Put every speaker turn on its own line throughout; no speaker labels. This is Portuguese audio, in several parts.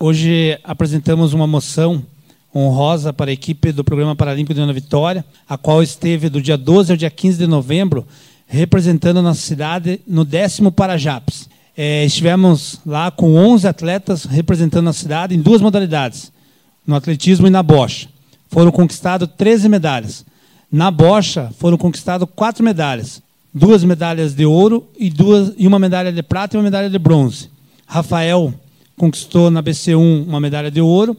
Hoje apresentamos uma moção honrosa para a equipe do Programa Paralímpico de União da Vitória, a qual esteve do dia 12 ao dia 15 de novembro, representando a nossa cidade no 10º Parajaps. Estivemos lá com 11 atletas representando a cidade em 2 modalidades, no atletismo e na bocha. Foram conquistadas 13 medalhas. Na bocha foram conquistadas 4 medalhas, 2 medalhas de ouro e uma medalha de prata e uma medalha de bronze. Rafael conquistou na BC1 uma medalha de ouro,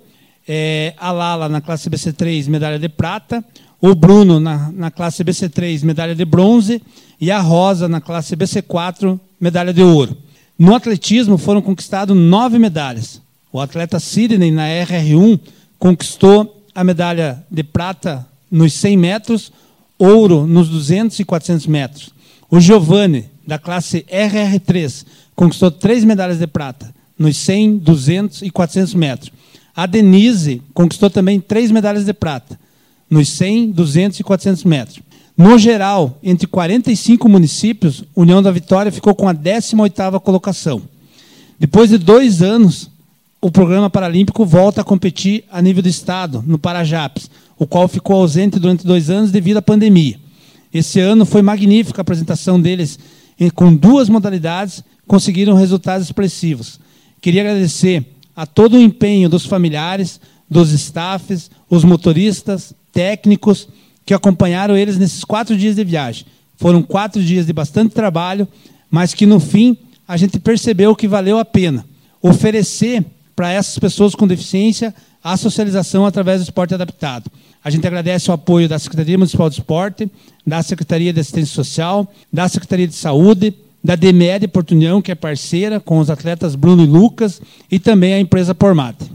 a Lala na classe BC3 medalha de prata, o Bruno na classe BC3 medalha de bronze e a Rosa na classe BC4 medalha de ouro. No atletismo foram conquistadas 9 medalhas. O atleta Sidney na RR1 conquistou a medalha de prata nos 100 metros, ouro nos 200 e 400 metros. O Giovanni, da classe RR3, conquistou 3 medalhas de prata nos 100, 200 e 400 metros. A Denise conquistou também 3 medalhas de prata nos 100, 200 e 400 metros. No geral, entre 45 municípios, União da Vitória ficou com a 18ª colocação. Depois de 2 anos, o Programa Paralímpico volta a competir a nível do Estado, no Parajaps, o qual ficou ausente durante 2 anos devido à pandemia. Esse ano foi magnífica a apresentação deles, com 2 modalidades, conseguiram resultados expressivos. Queria agradecer a todo o empenho dos familiares, dos staffs, os motoristas, técnicos, que acompanharam eles nesses 4 dias de viagem. Foram 4 dias de bastante trabalho, mas que no fim a gente percebeu que valeu a pena oferecer para essas pessoas com deficiência a socialização através do esporte adaptado. A gente agradece o apoio da Secretaria Municipal de Esporte, da Secretaria de Assistência Social, da Secretaria de Saúde, da DMED Porto União, que é parceira com os atletas Bruno e Lucas, e também a empresa Pormate.